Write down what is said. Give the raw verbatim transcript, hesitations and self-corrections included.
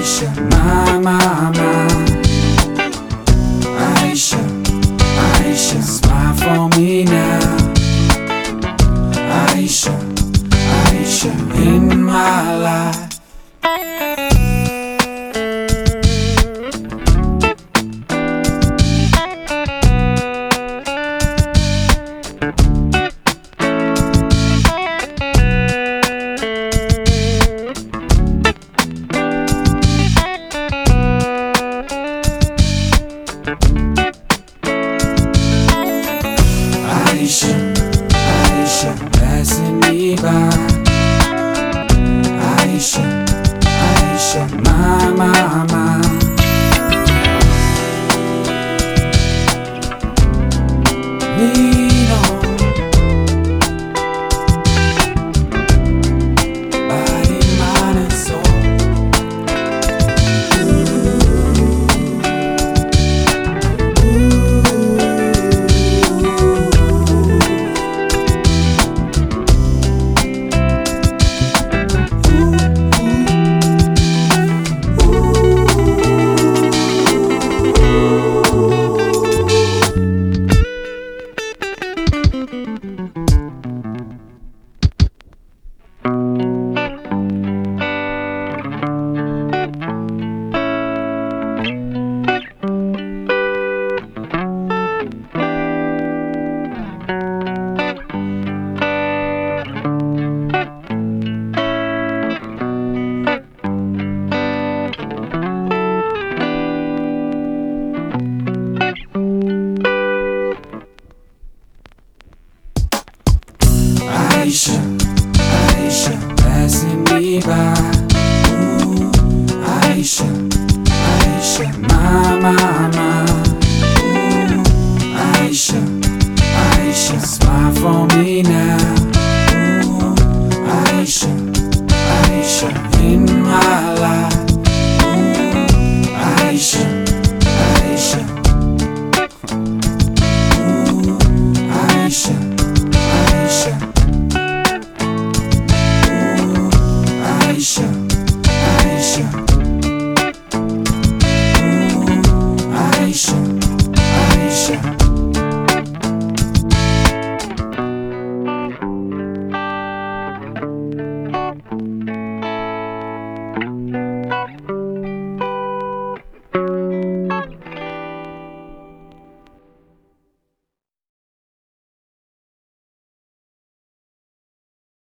Aisha, my, my, my. Aisha, Aisha, smile for me now. Aisha, Aisha, in my life. Aisha, Aisha, passing me by. Aisha, Aisha, my, my, my. Lean on, body, mind, and soul. Aisha, Aisha, passing me by. Ooh, Aisha, Aisha, my, my, my. Ooh, Aisha, Aisha, smile for me now. Ooh, Aisha, Aisha, in my life. Ooh, Aisha, Aisha. Ooh, Aisha, Aisha. Aisha, Aisha, ooh, Aisha.